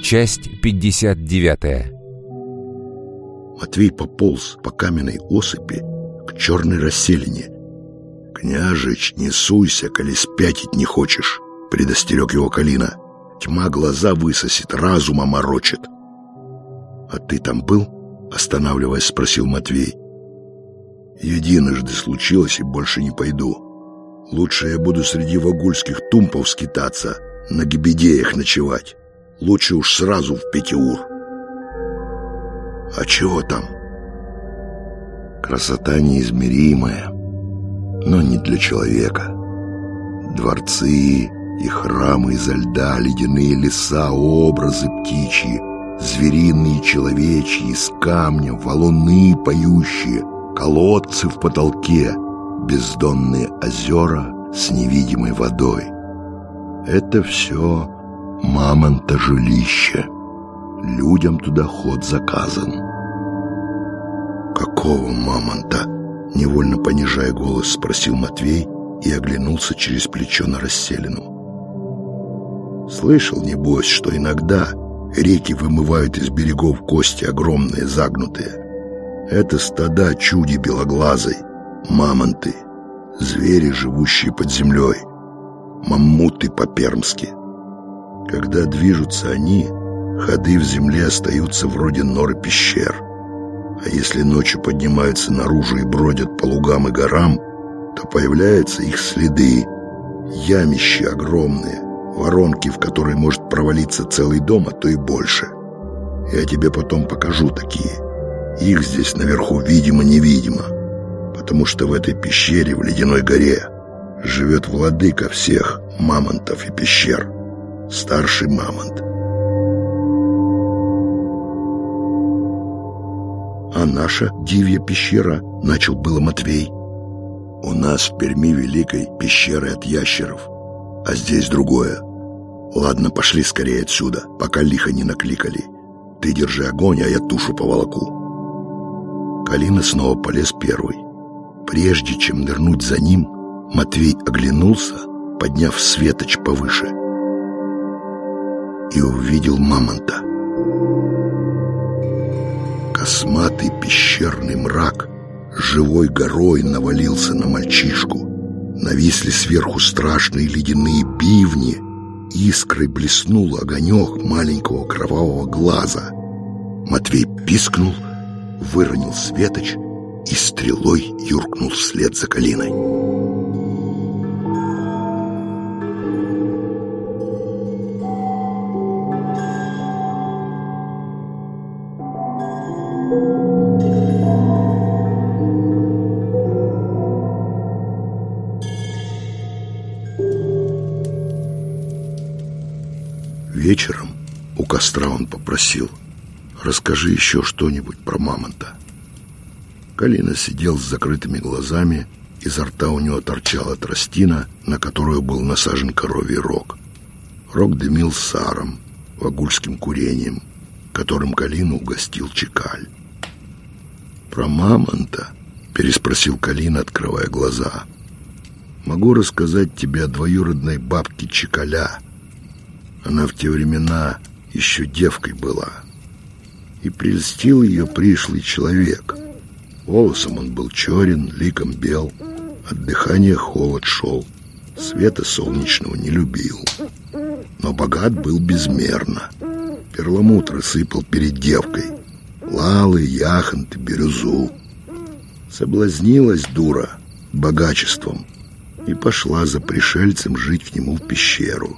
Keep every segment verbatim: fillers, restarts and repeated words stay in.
Часть пятьдесят девятая. Матвей пополз по каменной осыпи к черной расселине. «Княжич, не суйся, коли спятить не хочешь», — предостерег его Калина. «Тьма глаза высосет, разум оморочит». «А ты там был?» — останавливаясь, спросил Матвей. «Единожды случилось, и больше не пойду. Лучше я буду среди вагульских тумпов скитаться, на гибедеях ночевать. Лучше уж сразу в Пятиур». «А чего там?» «Красота неизмеримая, но не для человека. Дворцы и храмы изо льда, ледяные леса, образы птичьи, звериные и человечьи, из камня, валуны поющие, колодцы в потолке, бездонные озера с невидимой водой. Это все мамонта жилище. Людям туда ход заказан». «Какого мамонта?» — невольно понижая голос, спросил Матвей и оглянулся через плечо на расселину. «Слышал, небось, что иногда реки вымывают из берегов кости огромные, загнутые. Это стада чуди белоглазой, мамонты, звери, живущие под землей, маммуты по-пермски. Когда движутся они, ходы в земле остаются вроде нор и пещер. А если ночью поднимаются наружу и бродят по лугам и горам, то появляются их следы, ямища огромные, воронки, в которые может провалиться целый дом, а то и больше. Я тебе потом покажу такие. Их здесь наверху видимо-невидимо, потому что в этой пещере, в ледяной горе, живет владыка всех мамонтов и пещер, старший мамонт». «А наша дивья пещера?» — начал было Матвей. «У нас в Перми великой пещеры от ящеров, а здесь другое. Ладно, пошли скорее отсюда, пока лихо не накликали. Ты держи огонь, а я тушу поволоку». Калина снова полез первый. Прежде чем нырнуть за ним, Матвей оглянулся, подняв светоч повыше, и увидел мамонта. Косматый пещерный мрак живой горой навалился на мальчишку. Нависли сверху страшные ледяные бивни. Искрой блеснул огонек маленького кровавого глаза. Матвей пискнул, выронил светоч и стрелой юркнул вслед за Калиной. Вечером у костра он попросил: «Расскажи еще что-нибудь про мамонта». Калина сидел с закрытыми глазами, изо рта у него торчала тростина, на которую был насажен коровий рог. Рог дымил саром, вагульским курением, которым Калину угостил Чекаль. «Про мамонта?» — переспросил Калина, открывая глаза. «Могу рассказать тебе о двоюродной бабке Чекаля. Она в те времена еще девкой была. И прельстил ее пришлый человек. Волосом он был черен, ликом бел, от дыхания холод шел, света солнечного не любил. Но богат был безмерно. Перламутр сыпал перед девкой, лалы, яхонты, бирюзу. Соблазнилась дура богачеством и пошла за пришельцем жить к нему в пещеру.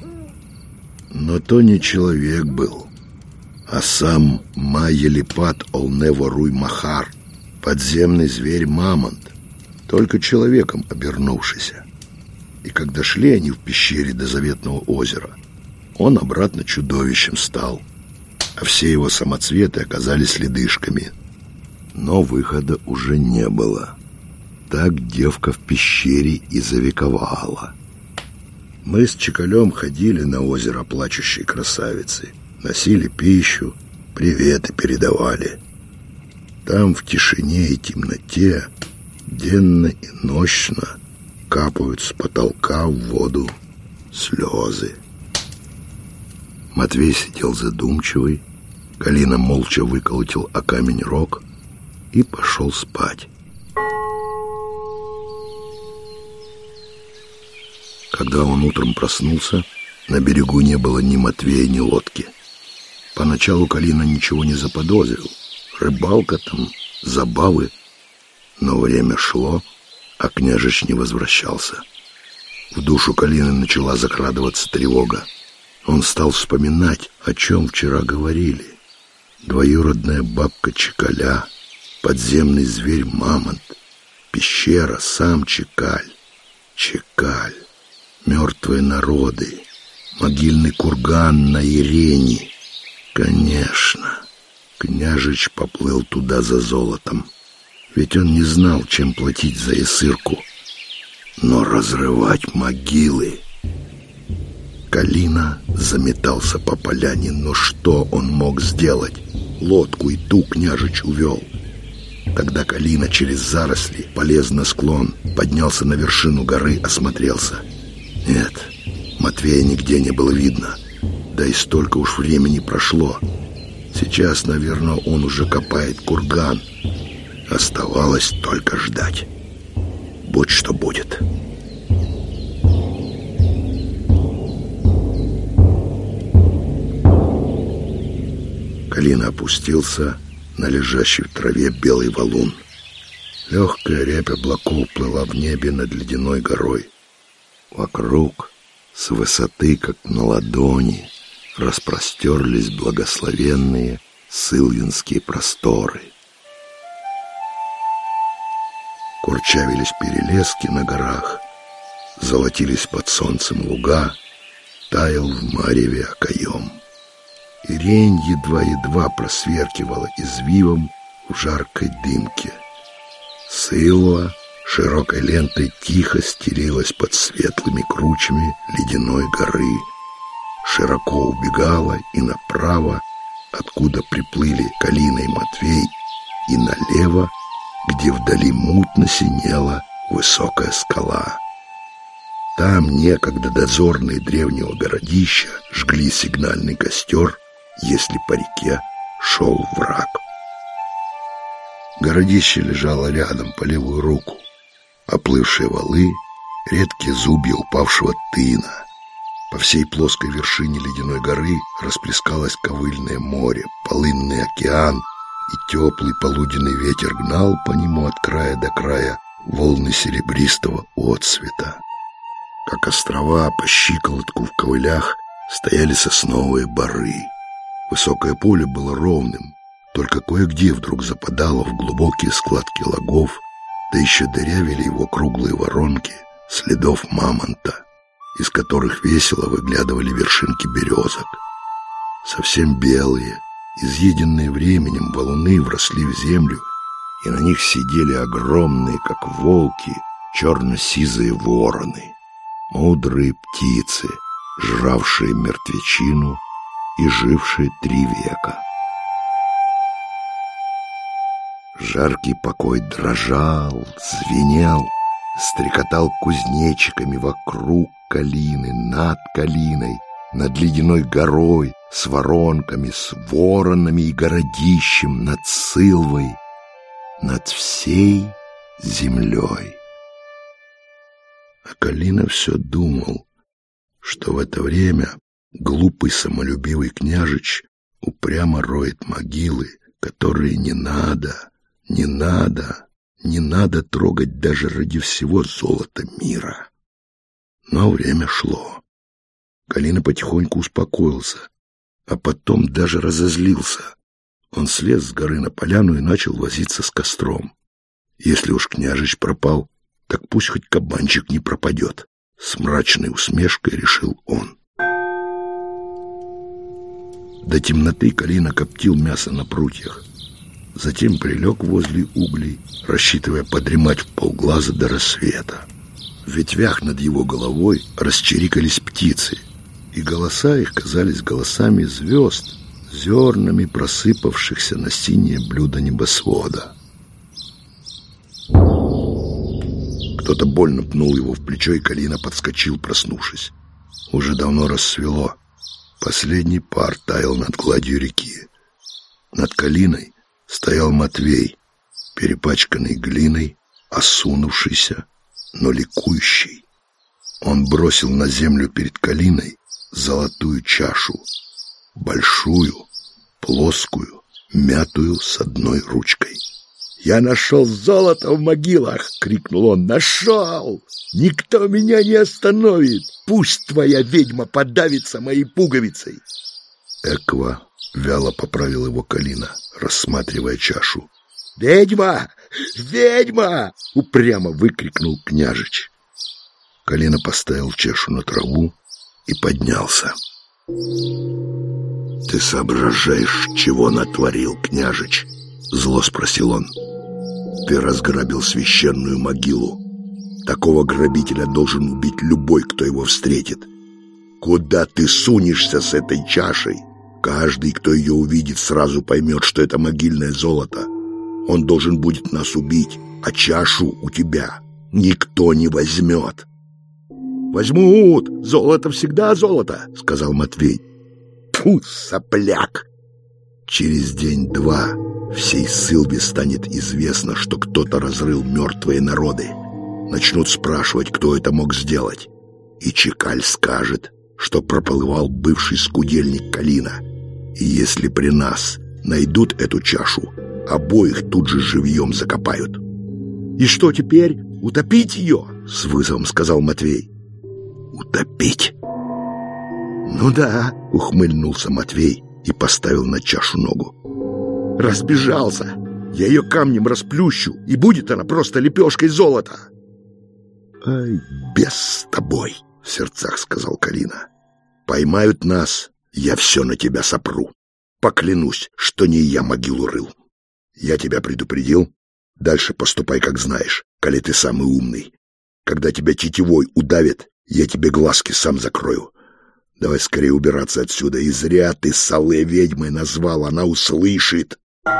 Но то не человек был, а сам Майелипат Олневоруй Махар, подземный зверь-мамонт, только человеком обернувшийся. И когда шли они в пещере до заветного озера, он обратно чудовищем стал, а все его самоцветы оказались ледышками. Но выхода уже не было. Так девка в пещере и завековала. Мы с Чекалем ходили на озеро плачущей красавицы, носили пищу, приветы передавали. Там в тишине и темноте денно и нощно капают с потолка в воду слезы. Матвей сидел задумчивый. Калина молча выколотил о камень рог и пошел спать. Когда он утром проснулся, на берегу не было ни Матвея, ни лодки. Поначалу Калина ничего не заподозрил. Рыбалка там, забавы. Но время шло, а княжич не возвращался. В душу Калины начала закрадываться тревога. Он стал вспоминать, о чем вчера говорили. Двоюродная бабка Чекаля, подземный зверь Мамонт, пещера, сам Чекаль, Чекаль, мертвые народы, могильный курган на Ирене. Конечно, княжич поплыл туда за золотом, ведь он не знал, чем платить за Исырку. Но разрывать могилы... Калина заметался по поляне, но что он мог сделать? Лодку и ту княжич увел. Тогда Калина через заросли полез на склон, поднялся на вершину горы, осмотрелся. Нет, Матвея нигде не было видно. Да и столько уж времени прошло. Сейчас, наверное, он уже копает курган. Оставалось только ждать. Будь что будет. Калина опустился на лежащий в траве белый валун. Легкая рябь облаков плыла в небе над ледяной горой. Вокруг, с высоты, как на ладони, распростерлись благословенные сылвинские просторы. Курчавились перелески на горах, золотились под солнцем луга, таял в мареве окоем. Ирень едва-едва просверкивала извивом в жаркой дымке. Сылва широкой лентой тихо стелилась под светлыми кручами ледяной горы, широко убегала и направо, откуда приплыли Калина и Матвей, и налево, где вдали мутно синела высокая скала. Там некогда дозорные древнего городища жгли сигнальный костер, если по реке шел враг. Городище лежало рядом по левую руку. Оплывшие валы, редкие зубья упавшего тына. По всей плоской вершине ледяной горы расплескалось ковыльное море, полынный океан, и теплый полуденный ветер гнал по нему от края до края волны серебристого отсвета. Как острова по щиколотку в ковылях стояли сосновые боры. Высокое поле было ровным, только кое-где вдруг западало в глубокие складки лагов, да еще дырявили его круглые воронки следов мамонта, из которых весело выглядывали вершинки березок. Совсем белые, изъеденные временем валуны вросли в землю, и на них сидели огромные, как волки, черно-сизые вороны, мудрые птицы, жравшие мертвечину и жившие три века. Жаркий покой дрожал, звенел, стрекотал кузнечиками вокруг Калины, над Калиной, над ледяной горой, с воронками, с воронами и городищем, над Сылвой, над всей землей. А Калина все думал, что в это время глупый самолюбивый княжич упрямо роет могилы, которые не надо, не надо, не надо трогать даже ради всего золота мира. Но время шло. Калина потихоньку успокоился, а потом даже разозлился. Он слез с горы на поляну и начал возиться с костром. Если уж княжич пропал, так пусть хоть кабанчик не пропадет. С мрачной усмешкой решил он. До темноты Калина коптил мясо на прутьях. Затем прилег возле углей, рассчитывая подремать в полглаза до рассвета. В ветвях над его головой расчирикались птицы, и голоса их казались голосами звезд, зернами просыпавшихся на синее блюдо небосвода. Кто-то больно пнул его в плечо, и Калина подскочил, проснувшись. Уже давно рассвело. Последний пар таял над гладью реки. Над Калиной стоял Матвей, перепачканный глиной, осунувшийся, но ликующий. Он бросил на землю перед Калиной золотую чашу, большую, плоскую, мятую с одной ручкой. «Я нашел золото в могилах!» — крикнул он. «Нашел! Никто меня не остановит! Пусть твоя ведьма подавится моей пуговицей!» Эква вяло поправил его Калина, рассматривая чашу. «Ведьма! Ведьма!» — упрямо выкрикнул княжич. Калина поставил чашу на траву и поднялся. «Ты соображаешь, чего натворил, княжич?» — зло спросил он. «Ты разграбил священную могилу. Такого грабителя должен убить любой, кто его встретит. Куда ты сунешься с этой чашей? Каждый, кто ее увидит, сразу поймет, что это могильное золото. Он должен будет нас убить, а чашу у тебя никто не возьмет». «Возьмут! Золото всегда золото!» — сказал Матвей. «Фу, сопляк!» Через день-два всей Сылве станет известно, что кто-то разрыл мертвые народы. Начнут спрашивать, кто это мог сделать. И Чекаль скажет, что проплывал бывший скудельник Калина. И если при нас найдут эту чашу, обоих тут же живьем закопают. «И что теперь? Утопить ее?» — с вызовом сказал Матвей. «Утопить?» «Ну да», — ухмыльнулся Матвей и поставил на чашу ногу. «Разбежался! Я ее камнем расплющу, и будет она просто лепешкой золота!» «Ай, бес с тобой!» — в сердцах сказал Калина. «Поймают нас, я все на тебя сопру. Поклянусь, что не я могилу рыл. Я тебя предупредил. Дальше поступай, как знаешь, коли ты самый умный. Когда тебя тетивой удавят, я тебе глазки сам закрою. Давай скорее убираться отсюда. И зря ты Сале ведьмой назвал, она услышит».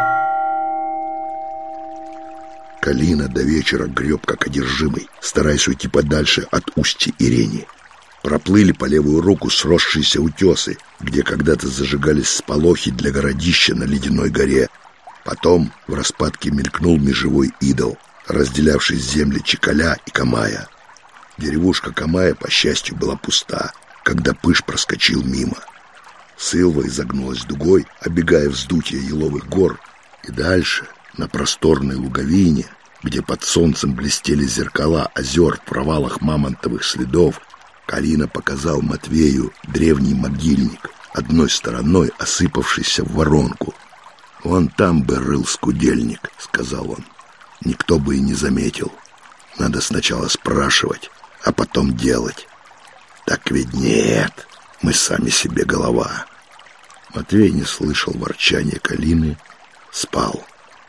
Калина до вечера греб как одержимый, стараясь уйти подальше от устья Ирени. Проплыли по левую руку сросшиеся утесы, где когда-то зажигались сполохи для городища на ледяной горе. Потом в распадке мелькнул межевой идол, разделявший земли Чекаля и Камая. Деревушка Камая, по счастью, была пуста, когда Пыш проскочил мимо. Сылва изогнулась дугой, обегая вздутие еловых гор, и дальше, на просторной луговине, где под солнцем блестели зеркала озер в провалах мамонтовых следов, Калина показал Матвею древний могильник, одной стороной осыпавшийся в воронку. «Вон там бы рыл скудельник», — сказал он. «Никто бы и не заметил. Надо сначала спрашивать, а потом делать. Так ведь нет, мы сами себе голова». Матвей не слышал ворчания Калины, спал.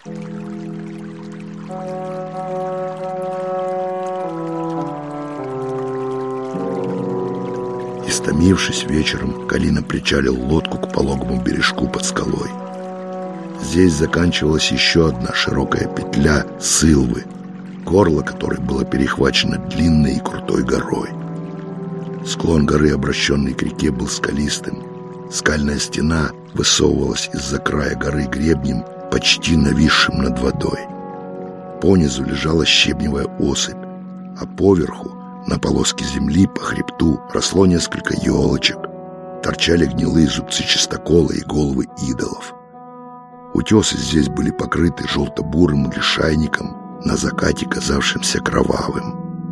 Истомившись вечером, Калина причалил лодку к пологому бережку под скалой. Здесь заканчивалась еще одна широкая петля Сылвы, горло которой было перехвачено длинной и крутой горой. Склон горы, обращенный к реке, был скалистым. Скальная стена высовывалась из-за края горы гребнем, почти нависшим над водой. Понизу лежала щебневая осыпь, а поверху, на полоске земли по хребту, росло несколько елочек. Торчали гнилые зубцы чистокола и головы идолов. Утесы здесь были покрыты желто-бурым лишайником, на закате казавшимся кровавым.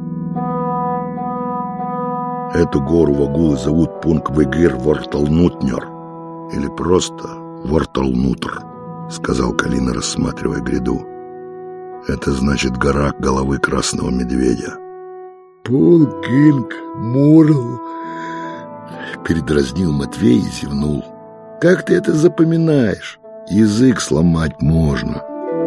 Эту гору вагулы зовут Пунк-Вегир Ворталнутнер, или просто Ворталнутр, сказал Калина, рассматривая гряду. Это значит гора головы красного медведя. Пункинг Мурл, передразнил Матвей и зевнул. Как ты это запоминаешь? Язык сломать можно.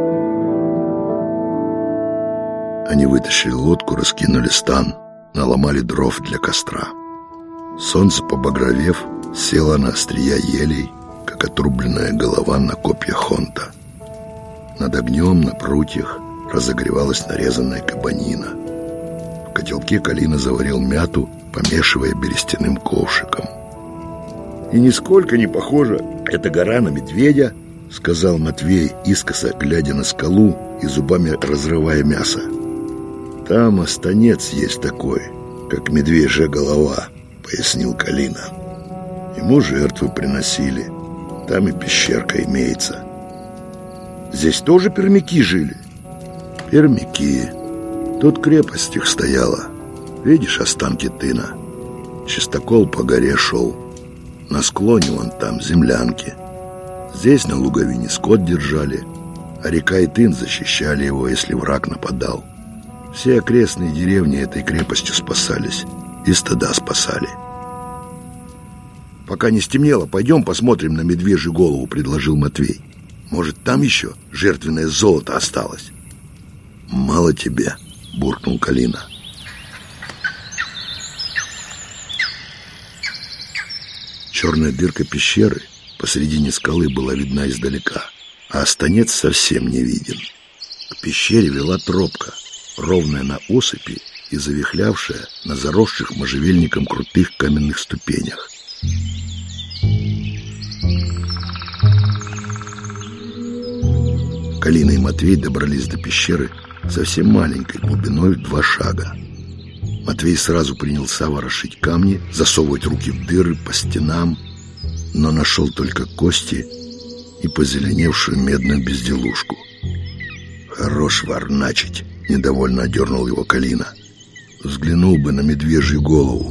Они вытащили лодку, раскинули стан, наломали дров для костра. Солнце, побагровев, село на острия елей, как отрубленная голова на копья хонта. Над огнем на прутьях разогревалась нарезанная кабанина. В котелке Калина заварил мяту, помешивая берестяным ковшиком. И нисколько не похоже эта гора на медведя, сказал Матвей, искоса глядя на скалу и зубами разрывая мясо. Там останец есть такой, как медвежья голова, пояснил Калина. Ему жертвы приносили. Там и пещерка имеется. Здесь тоже пермяки жили? Пермяки. Тут крепость их стояла. Видишь останки тына? Чистокол по горе шел. На склоне вон там землянки. Здесь на луговине скот держали, а река и тын защищали его, если враг нападал. Все окрестные деревни этой крепостью спасались и стада спасали. Пока не стемнело, пойдем посмотрим на медвежью голову, предложил Матвей. Может, там еще жертвенное золото осталось? Мало тебе, буркнул Калина. Черная дырка пещеры посредине скалы была видна издалека, а останец совсем не виден. К пещере вела тропка, ровная на осыпи и завихлявшая на заросших можжевельником крутых каменных ступенях. Калина и Матвей добрались до пещеры совсем маленькой, глубиной в два шага. Матвей сразу принялся ворошить камни, засовывать руки в дыры по стенам, но нашел только кости и позеленевшую медную безделушку. «Хорош варначить!» — недовольно одернул его Калина. «Взглянул бы на медвежью голову».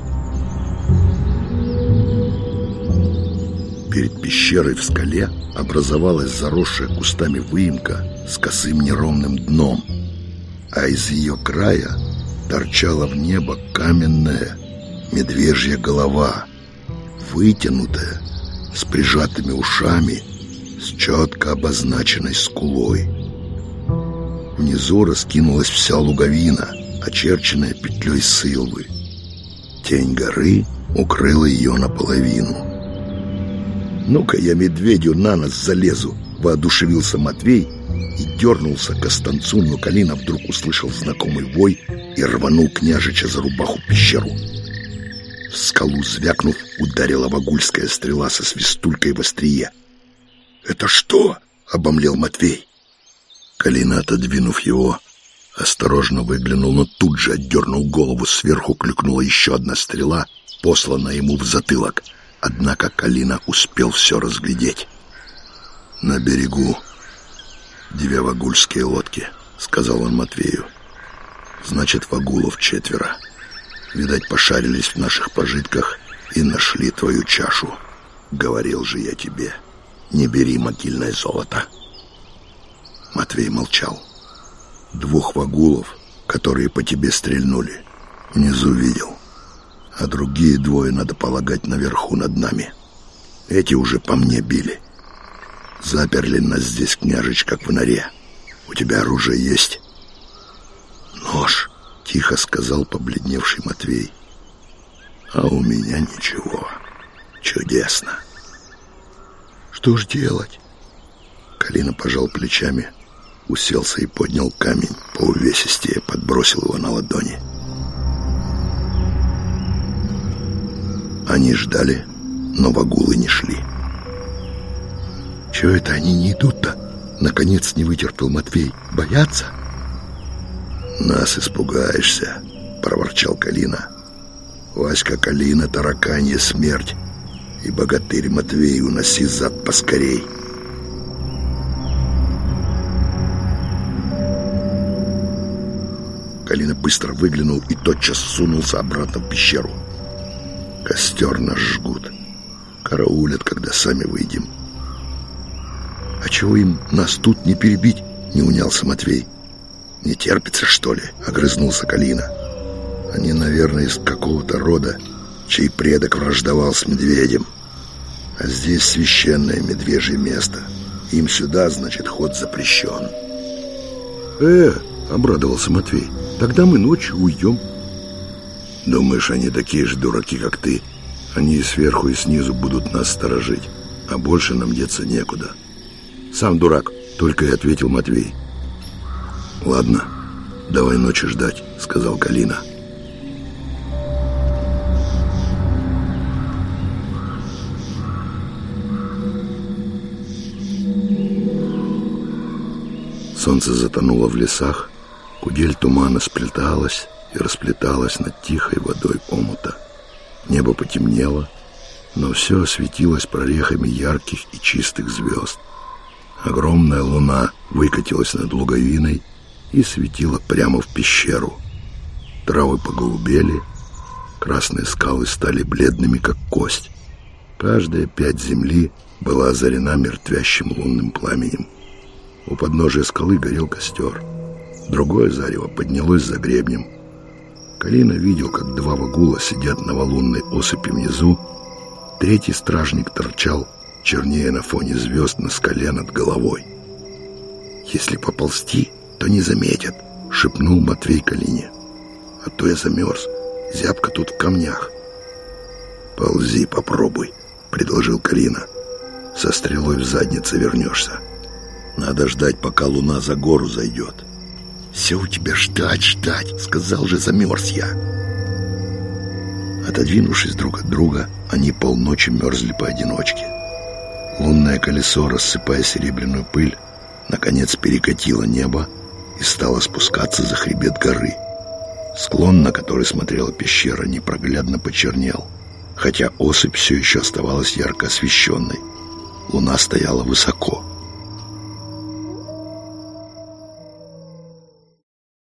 Перед пещерой в скале образовалась заросшая кустами выемка с косым неровным дном, а из ее края торчала в небо каменная медвежья голова, вытянутая, с прижатыми ушами, с четко обозначенной скулой. Внизу раскинулась вся луговина, очерченная петлей сылвы. Тень горы укрыла ее наполовину. «Ну-ка я медведю на нос залезу!» — воодушевился Матвей и дернулся к останцу, но Калина вдруг услышал знакомый вой и рванул княжича за рубаху пещеру. В скалу звякнув, ударила вагульская стрела со свистулькой в острие. «Это что?» — обомлел Матвей. Калина, отодвинув его, осторожно выглянул, но тут же отдернул голову. Сверху клюкнула еще одна стрела, посланная ему в затылок. Однако Калина успел все разглядеть. «На берегу две вагульские лодки», — сказал он Матвею. «Значит, вагулов четверо. Видать, пошарились в наших пожитках и нашли твою чашу. Говорил же я тебе, не бери могильное золото». Матвей молчал. «Двух вагулов, которые по тебе стрельнули, внизу видел. А другие двое, надо полагать, наверху над нами. Эти уже по мне били. Заперли нас здесь, княжич, как в норе. У тебя оружие есть?» «Нож», — тихо сказал побледневший Матвей. «А у меня ничего. Чудесно». «Что ж делать?» Калина пожал плечами, уселся и поднял камень поувесистее, подбросил его на ладони. Они ждали, но вагулы не шли. «Чего это они не идут-то?» — наконец не вытерпел Матвей. «Боятся?» «Нас испугаешься», — проворчал Калина. «Васька Калина, тараканья смерть, и богатырь Матвей, уноси зад поскорей». Калина быстро выглянул и тотчас сунулся обратно в пещеру. «Костер нас жгут. Караулят, когда сами выйдем». «А чего им нас тут не перебить?» — не унялся Матвей. «Не терпится, что ли?» — огрызнулся Калина. «Они, наверное, из какого-то рода, чей предок враждовал с медведем. А здесь священное медвежье место. Им сюда, значит, ход запрещен». «Э!» — обрадовался Матвей. «Тогда мы ночью уйдем». «Думаешь, они такие же дураки, как ты? Они и сверху, и снизу будут нас сторожить, а больше нам деться некуда». «Сам дурак», — только и ответил Матвей. «Ладно, давай ночи ждать», — сказал Калина. Солнце затонуло в лесах, кудель тумана сплеталась и расплеталась над тихой водой омута. Небо потемнело, но все осветилось прорехами ярких и чистых звезд. Огромная луна выкатилась над луговиной и светила прямо в пещеру. Травы поголубели, красные скалы стали бледными, как кость. Каждая пядь земли была озарена мертвящим лунным пламенем. У подножия скалы горел костер. Другое зарево поднялось за гребнем. Калина видел, как два вагула сидят на валунной осыпи внизу. Третий стражник торчал, чернее на фоне звезд на скале над головой. «Если поползти, то не заметят», — шепнул Матвей Калине. «А то я замерз, зябко тут в камнях». «Ползи, попробуй», — предложил Калина. «Со стрелой в заднице вернешься. Надо ждать, пока луна за гору зайдет». «Все у тебя ждать, ждать, сказал же, замерз я». Отодвинувшись друг от друга, они полночи мерзли поодиночке. Лунное колесо, рассыпая серебряную пыль, наконец перекатило небо и стало спускаться за хребет горы. Склон, на который смотрела пещера, непроглядно почернел, хотя осыпь все еще оставалась ярко освещенной. Луна стояла высоко.